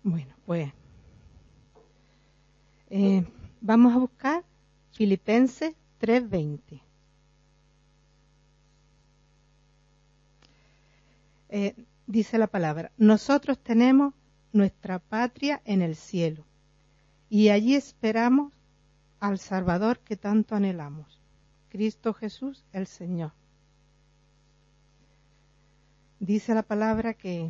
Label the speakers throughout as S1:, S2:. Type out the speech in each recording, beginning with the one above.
S1: Bueno, pues vamos a buscar Filipenses 3:20. Dice la palabra: nosotros tenemos nuestra patria en el cielo, y allí esperamos al Salvador que tanto anhelamos, Cristo Jesús el Señor. Dice la palabra que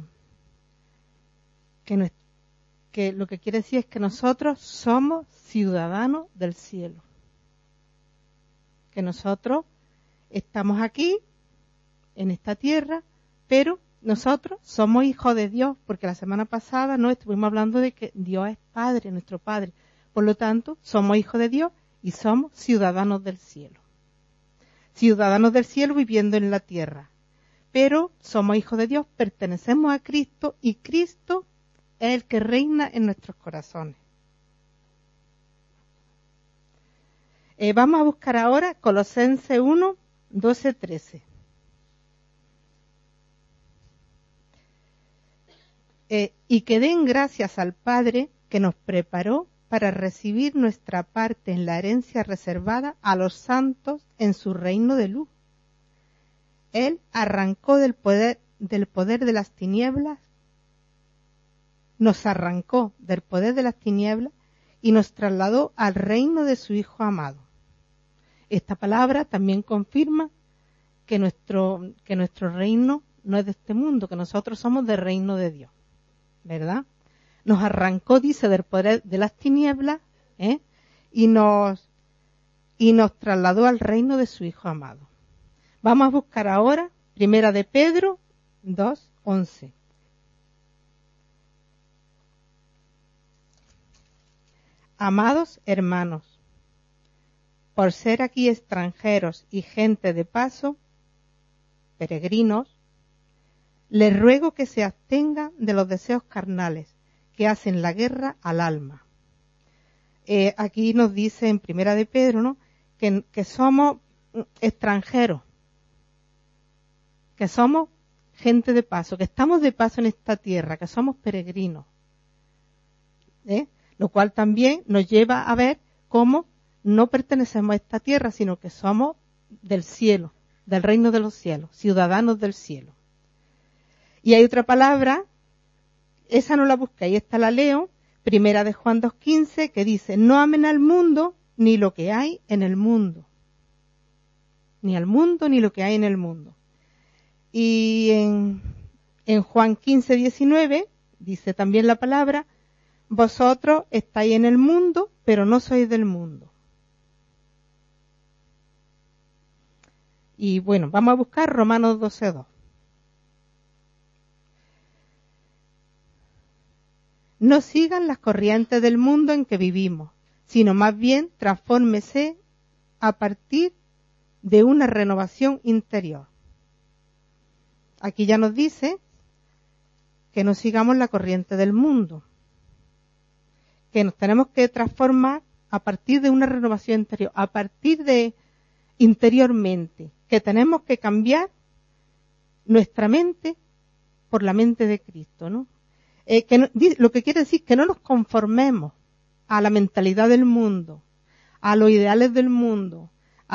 S1: lo que quiere decir es que nosotros somos ciudadanos del cielo, que nosotros estamos aquí en esta tierra, pero nosotros somos hijos de Dios, porque la semana pasada no estuvimos hablando de que Dios es Padre, nuestro Padre. Por lo tanto, somos hijos de Dios y somos ciudadanos del cielo. Ciudadanos del cielo viviendo en la tierra. Pero somos hijos de Dios, pertenecemos a Cristo y Cristo es el que reina en nuestros corazones. Vamos a buscar ahora Colosenses 1, 12, 13. Y que den gracias al Padre que nos preparó para recibir nuestra parte en la herencia reservada a los santos en su reino de luz. Él arrancó del poder de las tinieblas, nos arrancó del poder de las tinieblas y nos trasladó al reino de su Hijo amado. Esta palabra también confirma que nuestro reino no es de este mundo, que nosotros somos del reino de Dios, ¿verdad? Nos arrancó, dice, del poder de las tinieblas, y nos trasladó al reino de su Hijo amado. Vamos a buscar ahora Primera de Pedro 2:11. Amados hermanos, por ser aquí extranjeros y gente de paso, peregrinos, les ruego que se abstengan de los deseos carnales que hacen la guerra al alma. Aquí nos dice en Primera de Pedro, ¿no?, que somos extranjeros, que somos gente de paso, que estamos de paso en esta tierra, que somos peregrinos. Lo cual también nos lleva a ver cómo no pertenecemos a esta tierra, sino que somos del cielo, del reino de los cielos, ciudadanos del cielo. Y hay otra palabra, esa no la busqué, esta la leo, Primera de Juan 2:15, que dice: no amen al mundo ni lo que hay en el mundo. Ni al mundo ni lo que hay en el mundo. Y en Juan 15:19 dice también la palabra: vosotros estáis en el mundo, pero no sois del mundo. Y bueno, vamos a buscar Romanos 12:2. No sigan las corrientes del mundo en que vivimos, sino más bien transfórmese a partir de una renovación interior. Aquí ya nos dice que no sigamos la corriente del mundo, que nos tenemos que transformar a partir de una renovación interior, a partir de interiormente, que tenemos que cambiar nuestra mente por la mente de Cristo, ¿no? Lo que quiere decir que no nos conformemos a la mentalidad del mundo, a los ideales del mundo,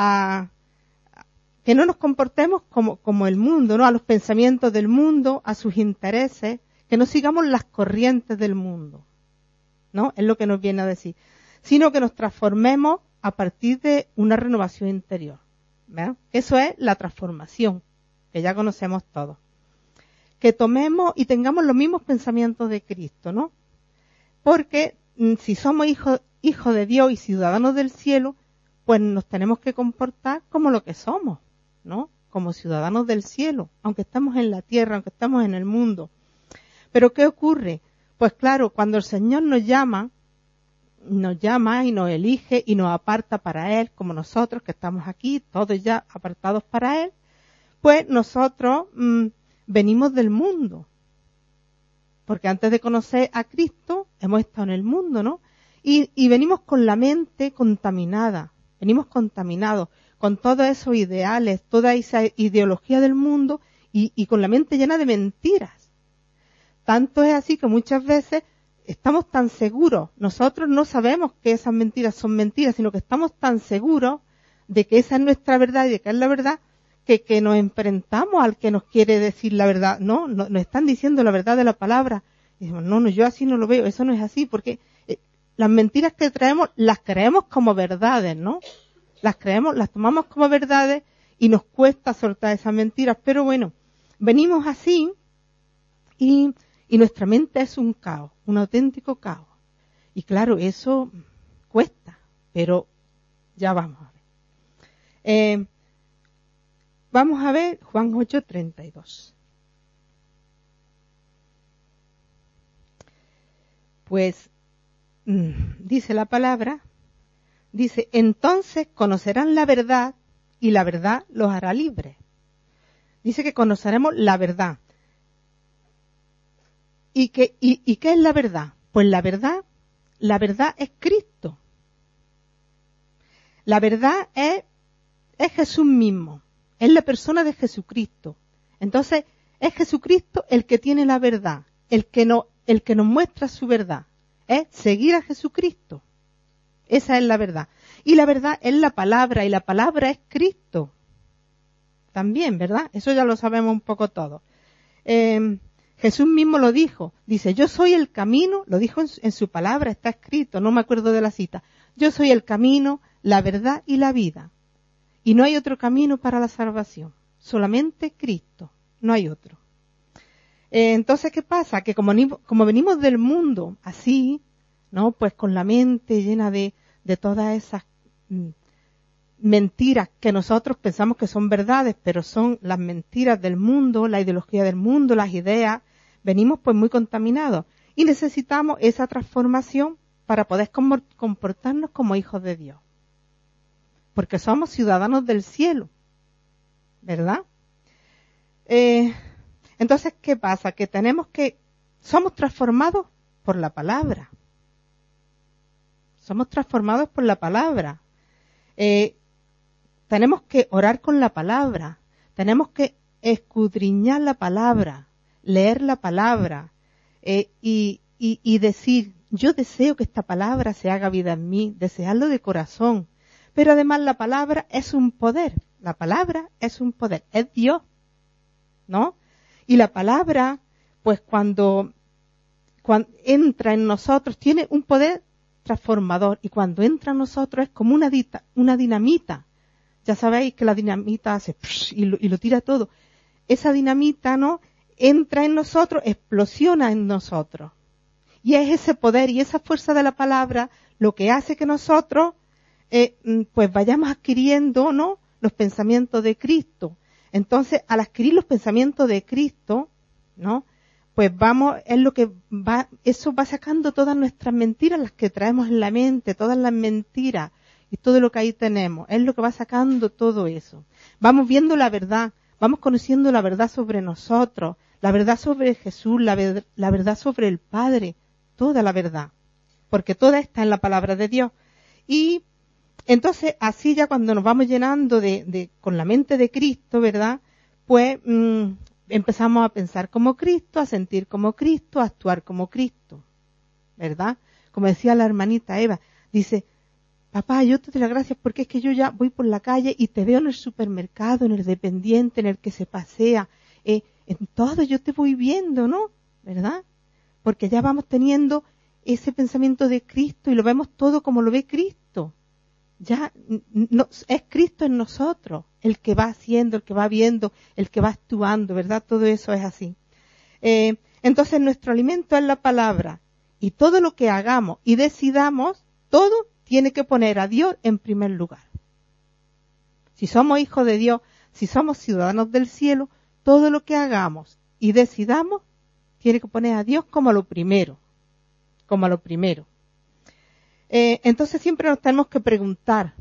S1: que no nos comportemos como el mundo, ¿no?, a los pensamientos del mundo, a sus intereses, que no sigamos las corrientes del mundo, ¿no? Es lo que nos viene a decir, sino que nos transformemos a partir de una renovación interior, ¿verdad? Eso es la transformación, que ya conocemos todos. Que tomemos y tengamos los mismos pensamientos de Cristo, ¿no? Porque si somos hijos de Dios y ciudadanos del cielo, pues nos tenemos que comportar como lo que somos, ¿no? Como ciudadanos del cielo, aunque estamos en la tierra, aunque estamos en el mundo. Pero ¿qué ocurre? Pues claro, cuando el Señor nos llama y nos elige y nos aparta para Él, como nosotros que estamos aquí, todos ya apartados para Él, pues nosotros venimos del mundo. Porque antes de conocer a Cristo, hemos estado en el mundo, ¿no? Y venimos con la mente contaminada, venimos contaminados con todos esos ideales, toda esa ideología del mundo y con la mente llena de mentiras. Tanto es así que muchas veces estamos tan seguros, nosotros no sabemos que esas mentiras son mentiras, sino que estamos tan seguros de que esa es nuestra verdad y de que es la verdad, que nos enfrentamos al que nos quiere decir la verdad. No, nos están diciendo la verdad de la palabra. Y decimos, no, yo así no lo veo, eso no es así, porque las mentiras que traemos las creemos como verdades, ¿no? Las tomamos como verdades y nos cuesta soltar esas mentiras, pero bueno, venimos así y nuestra mente es un caos, un auténtico caos. Y claro, eso cuesta, pero ya vamos a ver. Vamos a ver Juan 8:32. Pues dice la palabra, dice, entonces conocerán la verdad y la verdad los hará libres. Dice que conoceremos la verdad. ¿Y qué es la verdad? Pues la verdad es Cristo. La verdad es Jesús mismo. Es la persona de Jesucristo. Entonces, es Jesucristo el que tiene la verdad, el que nos muestra su verdad. Es seguir a Jesucristo. Esa es la verdad. Y la verdad es la palabra, y la palabra es Cristo. También, ¿verdad? Eso ya lo sabemos un poco todos. Jesús mismo lo dijo. Dice, yo soy el camino, lo dijo en su palabra, está escrito, no me acuerdo de la cita. Yo soy el camino, la verdad y la vida. Y no hay otro camino para la salvación. Solamente Cristo. No hay otro. Entonces, ¿qué pasa? Que como venimos del mundo así, ¿no? Pues con la mente llena de todas esas mentiras que nosotros pensamos que son verdades, pero son las mentiras del mundo, la ideología del mundo, las ideas, venimos pues muy contaminados. Y necesitamos esa transformación para poder comportarnos como hijos de Dios. Porque somos ciudadanos del cielo, ¿verdad? Entonces, ¿qué pasa? Que somos transformados por la palabra. Somos transformados por la palabra. Tenemos que orar con la palabra. Tenemos que escudriñar la palabra, leer la palabra y decir, yo deseo que esta palabra se haga vida en mí, desearlo de corazón. Pero además la palabra es un poder. La palabra es un poder. Es Dios, ¿no? Y la palabra, pues cuando entra en nosotros, tiene un poder transformador. Y cuando entra en nosotros es como una dinamita. Ya sabéis que la dinamita hace y lo tira todo. Esa dinamita, ¿no? Entra en nosotros, explosiona en nosotros. Y es ese poder y esa fuerza de la palabra lo que hace que nosotros pues vayamos adquiriendo, ¿no? Los pensamientos de Cristo. Entonces, al adquirir los pensamientos de Cristo, ¿no? Pues eso va sacando todas nuestras mentiras, las que traemos en la mente, todas las mentiras y todo lo que ahí tenemos. Es lo que va sacando todo eso. Vamos viendo la verdad, vamos conociendo la verdad sobre nosotros, la verdad sobre Jesús, la verdad sobre el Padre, toda la verdad. Porque toda está en la palabra de Dios. Y entonces, así ya cuando nos vamos llenando con la mente de Cristo, ¿verdad? Pues empezamos a pensar como Cristo, a sentir como Cristo, a actuar como Cristo, ¿verdad? Como decía la hermanita Eva, dice, papá, yo te doy las gracias porque es que yo ya voy por la calle y te veo en el supermercado, en el dependiente, en el que se pasea, en todo yo te voy viendo, ¿no? ¿Verdad? Porque ya vamos teniendo ese pensamiento de Cristo y lo vemos todo como lo ve Cristo. Ya no, es Cristo en nosotros, el que va haciendo, el que va viendo, el que va actuando, ¿verdad? Todo eso es así. Entonces nuestro alimento es la palabra y todo lo que hagamos y decidamos, todo tiene que poner a Dios en primer lugar. Si somos hijos de Dios, si somos ciudadanos del cielo, todo lo que hagamos y decidamos tiene que poner a Dios como a lo primero, como a lo primero. Entonces siempre nos tenemos que preguntar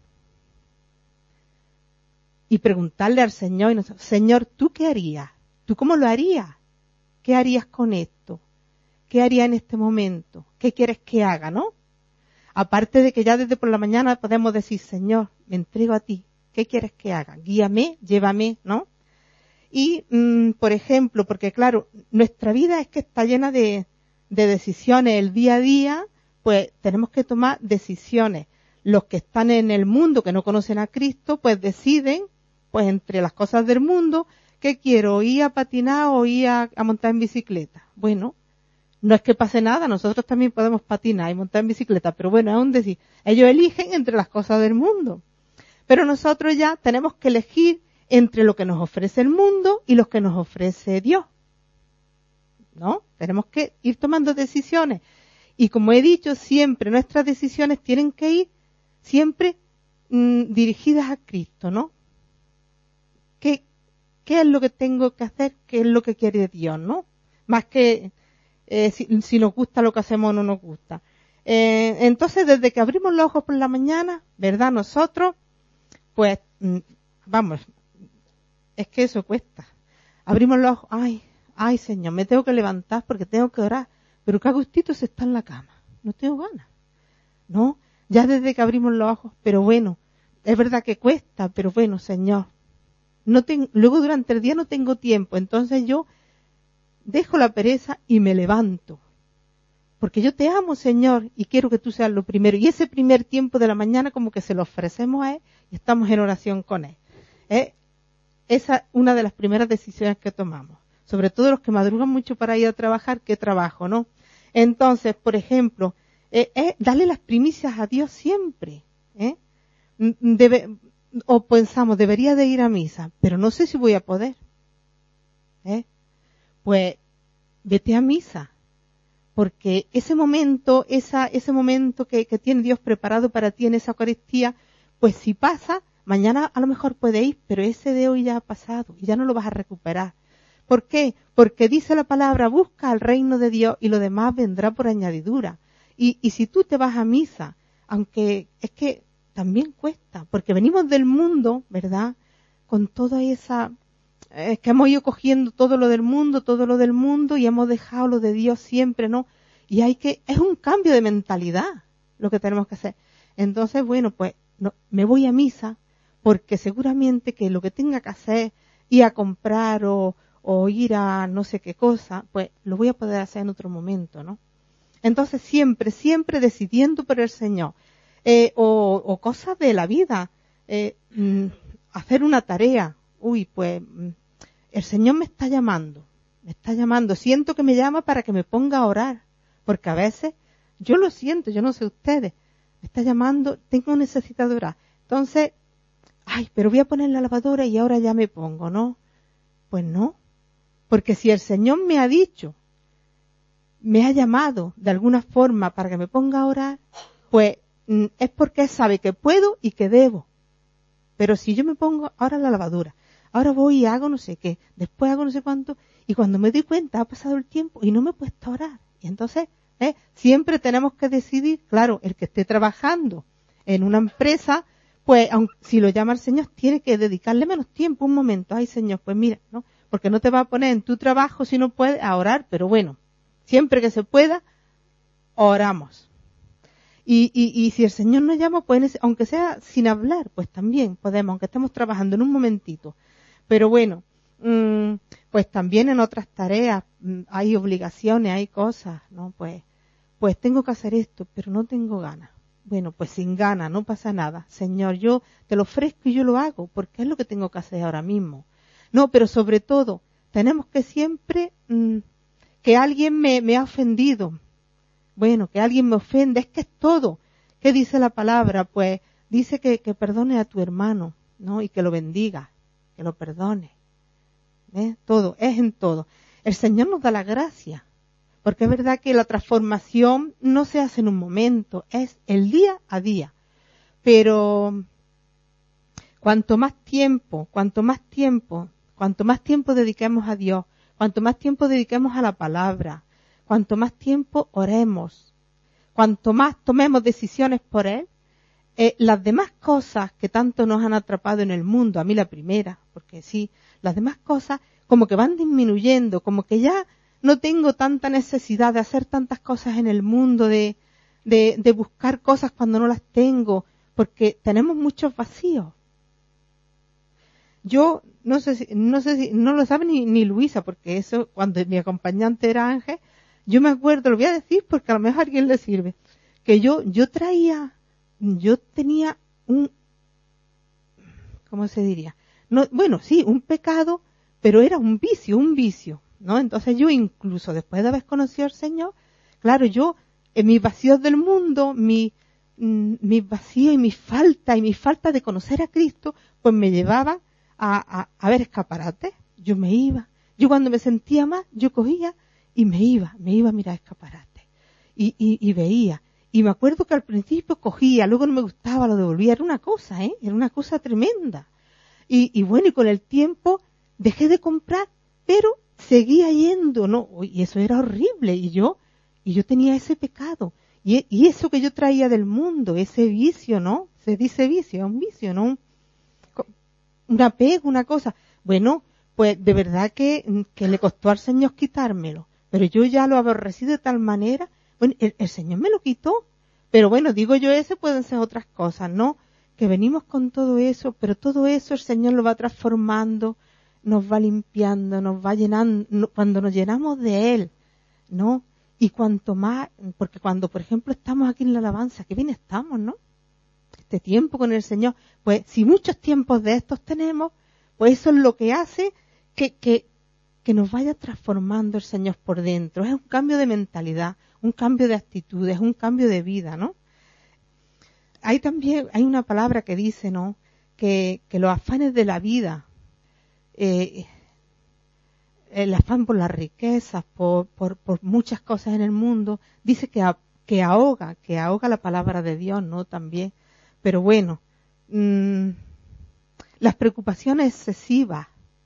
S1: y preguntarle al Señor, Señor, ¿tú qué harías? ¿Tú cómo lo harías? ¿Qué harías con esto? ¿Qué haría en este momento? ¿Qué quieres que haga, no? Aparte de que ya desde por la mañana podemos decir, Señor, me entrego a ti. ¿Qué quieres que haga? Guíame, llévame, ¿no? Y, por ejemplo, porque claro, nuestra vida es que está llena de de decisiones el día a día, pues tenemos que tomar decisiones. Los que están en el mundo, que no conocen a Cristo, pues deciden, pues entre las cosas del mundo, ¿qué quiero? ¿Ir a patinar o ir a montar en bicicleta? Bueno, no es que pase nada, nosotros también podemos patinar y montar en bicicleta, pero bueno, es un decir, ellos eligen entre las cosas del mundo. Pero nosotros ya tenemos que elegir entre lo que nos ofrece el mundo y lo que nos ofrece Dios. ¿No? Tenemos que ir tomando decisiones. Y como he dicho, siempre nuestras decisiones tienen que ir siempre dirigidas a Cristo, ¿no? ¿Qué es lo que tengo que hacer? ¿Qué es lo que quiere Dios, no? Más que si nos gusta lo que hacemos o no nos gusta. Entonces, desde que abrimos los ojos por la mañana, ¿verdad? Nosotros, pues, vamos, es que eso cuesta. Abrimos los ojos, ay Señor, me tengo que levantar porque tengo que orar, pero qué gustito se está en la cama. No tengo ganas. ¿No? Ya desde que abrimos los ojos, pero bueno, es verdad que cuesta, pero bueno, Señor. Luego durante el día no tengo tiempo, entonces yo dejo la pereza y me levanto. Porque yo te amo, Señor, y quiero que tú seas lo primero. Y ese primer tiempo de la mañana como que se lo ofrecemos a Él y estamos en oración con Él. Esa es una de las primeras decisiones que tomamos. Sobre todo los que madrugan mucho para ir a trabajar, ¿qué trabajo, no? Entonces, por ejemplo, darle las primicias a Dios siempre. O pensamos, debería de ir a misa, pero no sé si voy a poder. Pues, vete a misa. Porque ese momento, ese momento que tiene Dios preparado para ti en esa Eucaristía, pues si pasa, mañana a lo mejor puede ir, pero ese de hoy ya ha pasado y ya no lo vas a recuperar. ¿Por qué? Porque dice la palabra, busca al reino de Dios y lo demás vendrá por añadidura. Y si tú te vas a misa, aunque es que también cuesta, porque venimos del mundo, ¿verdad? Con toda esa, es que hemos ido cogiendo todo lo del mundo y hemos dejado lo de Dios siempre, ¿no? Y es un cambio de mentalidad lo que tenemos que hacer. Entonces, bueno, pues me voy a misa porque seguramente que lo que tenga que hacer, ir a comprar o ir a no sé qué cosa, pues lo voy a poder hacer en otro momento, ¿no? Entonces siempre decidiendo por el Señor. O cosas de la vida, hacer una tarea, pues el Señor me está llamando, siento que me llama para que me ponga a orar, porque a veces yo lo siento, yo no sé ustedes, me está llamando, tengo necesidad de orar, entonces, pero voy a poner la lavadora y ahora ya me pongo, ¿no? Pues no, porque si el Señor me ha dicho, me ha llamado de alguna forma para que me ponga a orar, pues es porque Él sabe que puedo y que debo. Pero si yo me pongo ahora la lavadora, ahora voy y hago no sé qué, después hago no sé cuánto, y cuando me doy cuenta ha pasado el tiempo y no me he puesto a orar. Y entonces, siempre tenemos que decidir, claro, el que esté trabajando en una empresa, pues aunque, si lo llama el Señor, tiene que dedicarle menos tiempo, un momento. Ay, Señor, pues mira, ¿no? Porque no te va a poner en tu trabajo si no puedes a orar, pero bueno, siempre que se pueda, oramos. Y si el Señor nos llama, pues aunque sea sin hablar, pues también podemos, aunque estemos trabajando en un momentito. Pero bueno, pues también en otras tareas hay obligaciones, hay cosas, ¿no? Pues tengo que hacer esto, pero no tengo ganas. Bueno, pues sin ganas, no pasa nada. Señor, yo te lo ofrezco y yo lo hago, porque es lo que tengo que hacer ahora mismo. No, pero sobre todo, tenemos que siempre, que alguien me ha ofendido. Bueno, que alguien me ofende, es que es todo. ¿Qué dice la palabra? Pues dice que perdone a tu hermano, ¿no? Y que lo bendiga, que lo perdone. Todo, es en todo. El Señor nos da la gracia, porque es verdad que la transformación no se hace en un momento, es el día a día. Pero cuanto más tiempo dediquemos a Dios, cuanto más tiempo dediquemos a la palabra, cuanto más tiempo oremos, cuanto más tomemos decisiones por Él, las demás cosas que tanto nos han atrapado en el mundo, a mí la primera, porque sí, las demás cosas como que van disminuyendo, como que ya no tengo tanta necesidad de hacer tantas cosas en el mundo, de buscar cosas cuando no las tengo, porque tenemos muchos vacíos. Yo no sé si no lo sabe ni Luisa, porque eso, cuando mi acompañante era Ángel, Yo me acuerdo, lo voy a decir porque a lo mejor a alguien le sirve, que yo tenía ¿cómo se diría? No, bueno, sí, un pecado, pero era un vicio, ¿no? Entonces yo incluso después de haber conocido al Señor, claro, yo, en mis vacíos del mundo, mis vacíos y mi falta de conocer a Cristo, pues me llevaba a ver escaparates. Yo me iba. Yo cuando me sentía mal, yo cogía y me iba a mirar escaparates. Y veía. Y me acuerdo que al principio cogía, luego no me gustaba, lo devolvía. Era una cosa, era una cosa tremenda. Y bueno, y con el tiempo dejé de comprar, pero seguía yendo, ¿no? Y eso era horrible. Y yo tenía ese pecado. Y eso que yo traía del mundo, ese vicio, ¿no? Se dice vicio, es un vicio, ¿no? Un apego, una cosa. Bueno, pues de verdad que le costó al Señor quitármelo. Pero yo ya lo aborrecí de tal manera. Bueno, el Señor me lo quitó. Pero bueno, digo yo, ese pueden ser otras cosas, ¿no? Que venimos con todo eso, pero todo eso el Señor lo va transformando, nos va limpiando, nos va llenando, cuando nos llenamos de Él, ¿no? Y cuanto más, porque cuando, por ejemplo, estamos aquí en la alabanza, que bien estamos, ¿no? Este tiempo con el Señor, pues si muchos tiempos de estos tenemos, pues eso es lo que hace que nos vaya transformando el Señor por dentro. Es un cambio de mentalidad, un cambio de actitudes, un cambio de vida, ¿no? Hay una palabra que dice, ¿no? Que los afanes de la vida, el afán por las riquezas, por muchas cosas en el mundo, dice que ahoga la palabra de Dios, ¿no? También. Pero bueno, las preocupaciones excesivas,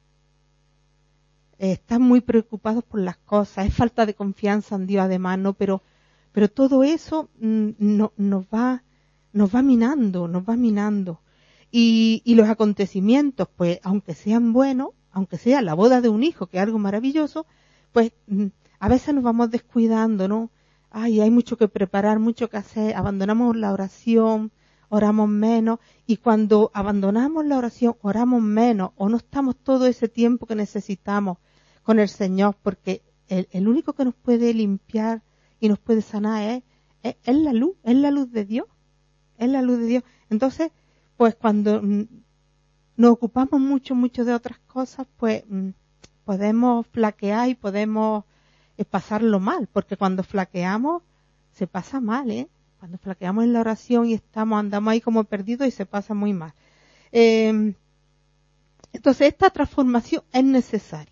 S1: están muy preocupados por las cosas, es falta de confianza en Dios además, ¿no? Pero todo eso nos va minando. Y los acontecimientos, pues, aunque sean buenos, aunque sea la boda de un hijo, que es algo maravilloso, pues, a veces nos vamos descuidando, ¿no? Ay, hay mucho que preparar, mucho que hacer, abandonamos la oración, oramos menos, y cuando abandonamos la oración, oramos menos, o no estamos todo ese tiempo que necesitamos con el Señor, porque el único que nos puede limpiar y nos puede sanar es la luz de Dios. Es la luz de Dios. Entonces, pues cuando nos ocupamos mucho de otras cosas, pues podemos flaquear y podemos pasarlo mal, porque cuando flaqueamos se pasa mal, Cuando flaqueamos en la oración y andamos ahí como perdidos y se pasa muy mal. Entonces esta transformación es necesaria.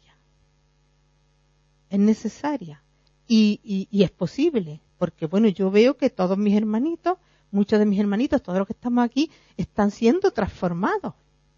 S1: Es necesaria. Y es posible, porque bueno, yo veo que todos mis hermanitos, muchos de mis hermanitos, todos los que estamos aquí, están siendo transformados.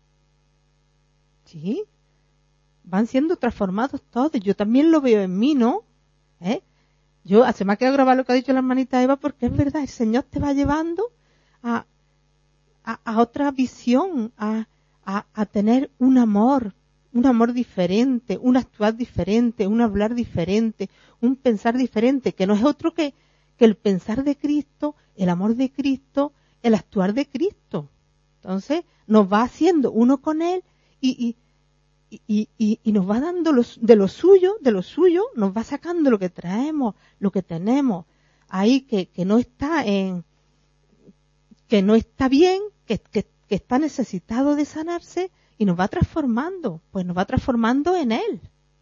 S1: ¿Sí? Van siendo transformados todos. Yo también lo veo en mí, ¿no? Se me ha quedado grabado lo que ha dicho la hermanita Eva, porque es verdad, el Señor te va llevando a otra visión, a tener un amor diferente, un actuar diferente, un hablar diferente, un pensar diferente, que no es otro que el pensar de Cristo, el amor de Cristo, el actuar de Cristo. Entonces, nos va haciendo uno con Él y nos va dando de lo suyo, nos va sacando lo que traemos, lo que tenemos ahí que no está que no está bien, que está necesitado de sanarse, y nos va transformando, pues nos va transformando en Él,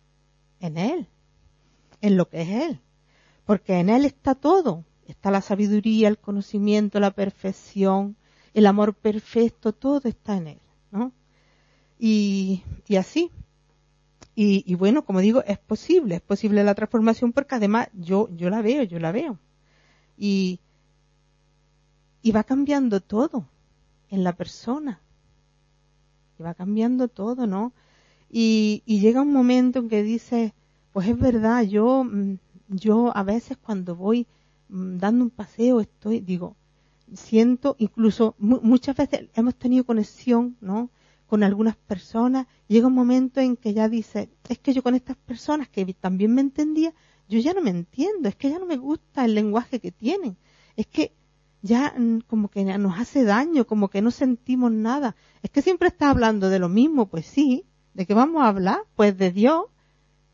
S1: en lo que es Él, porque en Él está todo, está la sabiduría, el conocimiento, la perfección, el amor perfecto, todo está en Él, ¿no? Y así, y bueno, como digo, es posible la transformación, porque además yo la veo, y va cambiando todo en la persona, y va cambiando todo, ¿no? Y llega un momento en que dices, pues es verdad, yo a veces cuando voy dando un paseo siento, incluso muchas veces hemos tenido conexión, ¿no?, con algunas personas. Llega un momento en que ya dices, es que yo con estas personas que también me entendía, yo ya no me entiendo, es que ya no me gusta el lenguaje que tienen, es que ya como que nos hace daño, como que no sentimos nada. Es que siempre estás hablando de lo mismo. Pues sí, ¿de qué vamos a hablar? Pues de Dios.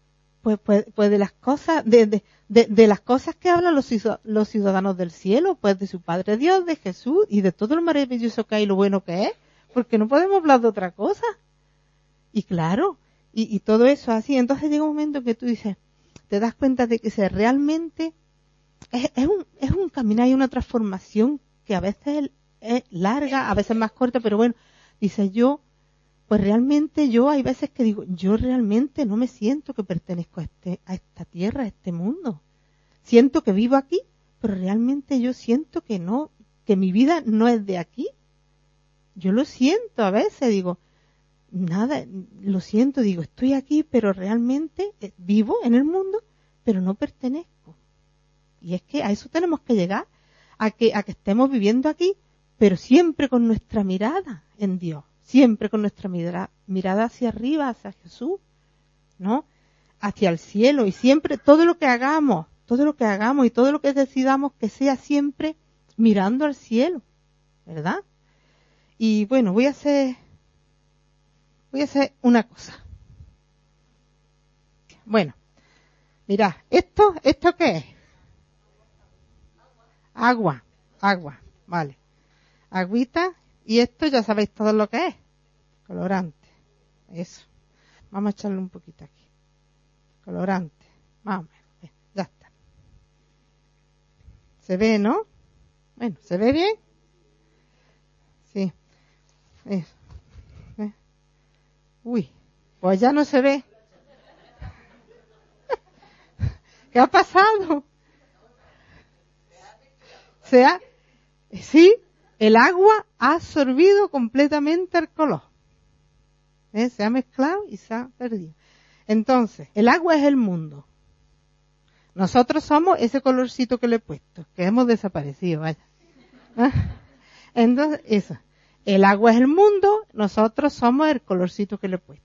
S1: pues de las cosas, de las cosas que hablan los ciudadanos del cielo, pues de su Padre Dios, de Jesús y de todo lo maravilloso que hay y lo bueno que es, porque no podemos hablar de otra cosa. Y claro, y todo eso así, entonces llega un momento que tú dices, te das cuenta de que realmente es un caminar y una transformación que a veces es larga, a veces más corta, pero bueno, dice pues realmente hay veces que digo, yo realmente no me siento que pertenezco a esta tierra, a este mundo. Siento que vivo aquí, pero realmente yo siento que no, que mi vida no es de aquí. Yo lo siento a veces, digo, nada, lo siento, digo, estoy aquí, pero realmente vivo en el mundo, pero no pertenezco. Y es que a eso tenemos que llegar, a que estemos viviendo aquí, pero siempre con nuestra mirada en Dios, siempre con nuestra mirada hacia arriba, hacia Jesús, ¿no? Hacia el cielo, y siempre todo lo que hagamos y todo lo que decidamos que sea siempre mirando al cielo, ¿verdad? Y bueno, voy a hacer una cosa. Bueno, mirad, ¿esto qué es? Agua, vale. Agüita, y esto ya sabéis todo lo que es. Colorante, eso. Vamos a echarle un poquito aquí. Colorante, más o menos, ya está. ¿Se ve, no? Bueno, ¿se ve bien? Sí. Eso. Uy, pues ya no se ve. ¿Qué ha pasado? Sí, el agua ha absorbido completamente el color. Se ha mezclado y se ha perdido. Entonces, el agua es el mundo. Nosotros somos ese colorcito que le he puesto, que hemos desaparecido, vaya. Entonces, eso. El agua es el mundo, nosotros somos el colorcito que le he puesto.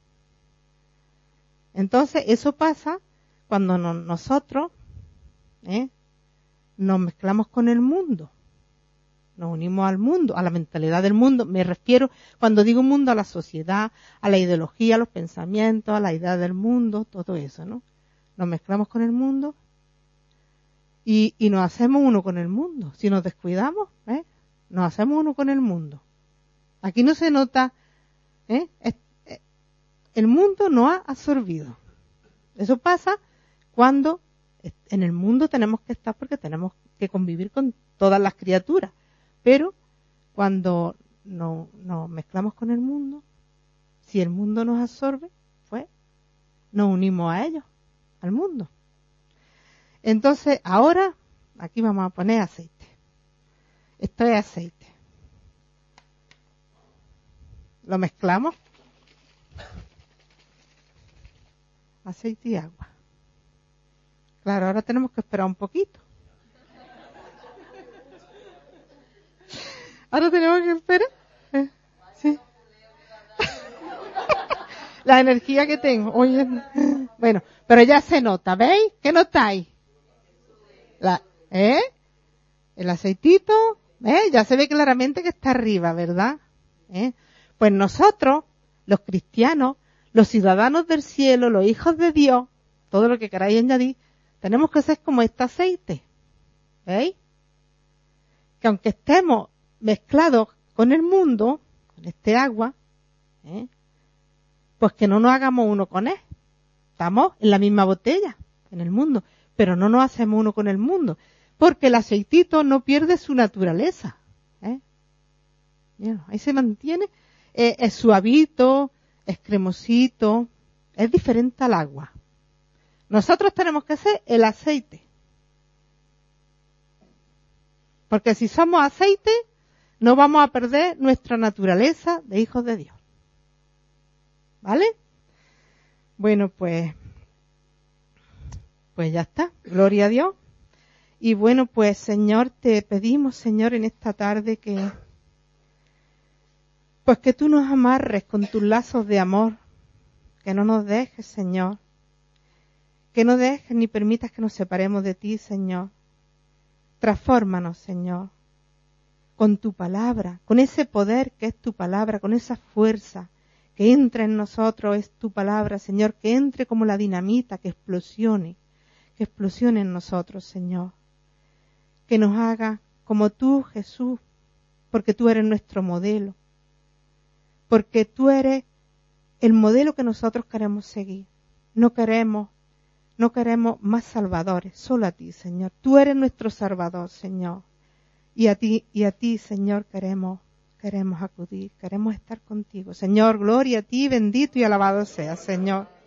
S1: Entonces, eso pasa cuando nosotros nos mezclamos con el mundo. Nos unimos al mundo, a la mentalidad del mundo. Me refiero, cuando digo mundo, a la sociedad, a la ideología, a los pensamientos, a la idea del mundo, todo eso, ¿no? Nos mezclamos con el mundo y nos hacemos uno con el mundo. Si nos descuidamos, nos hacemos uno con el mundo. Aquí no se nota, el mundo nos ha absorbido. Eso pasa cuando en el mundo tenemos que estar porque tenemos que convivir con todas las criaturas. Pero cuando nos mezclamos con el mundo, si el mundo nos absorbe, pues nos unimos a ellos, al mundo. Entonces, ahora, aquí vamos a poner aceite. Esto es aceite. Lo mezclamos. Aceite y agua. Claro, ahora tenemos que esperar un poquito. Ahora tenemos que esperar. Sí. La energía que tengo. Oye. Bueno, pero ya se nota, ¿veis? ¿Qué notáis? El aceitito, ya se ve claramente que está arriba, ¿verdad? Pues nosotros, los cristianos, los ciudadanos del cielo, los hijos de Dios, todo lo que queráis añadir, tenemos que ser como este aceite. ¿Veis? Que aunque estemos mezclados con el mundo, con este agua, pues que no nos hagamos uno con él. Estamos en la misma botella, en el mundo, pero no nos hacemos uno con el mundo, porque el aceitito no pierde su naturaleza. Mira, ahí se mantiene, es suavito, es cremosito, es diferente al agua. Nosotros tenemos que ser el aceite. Porque si somos aceite, no vamos a perder nuestra naturaleza de hijos de Dios. ¿Vale? Bueno, pues ya está. Gloria a Dios. Y bueno, pues Señor, te pedimos, Señor, en esta tarde que tú nos amarres con tus lazos de amor, que no nos dejes, Señor, que no dejes ni permitas que nos separemos de ti, Señor. Transfórmanos, Señor, con tu palabra, con ese poder que es tu palabra, con esa fuerza que entre en nosotros es tu palabra, Señor, que entre como la dinamita, que explosione en nosotros, Señor. Que nos haga como tú, Jesús, porque tú eres nuestro modelo, porque tú eres el modelo que nosotros queremos seguir. No queremos más salvadores, solo a ti, Señor. Tú eres nuestro Salvador, Señor. Y a ti, Señor, queremos acudir, queremos estar contigo. Señor, gloria a ti, bendito y alabado sea, Señor.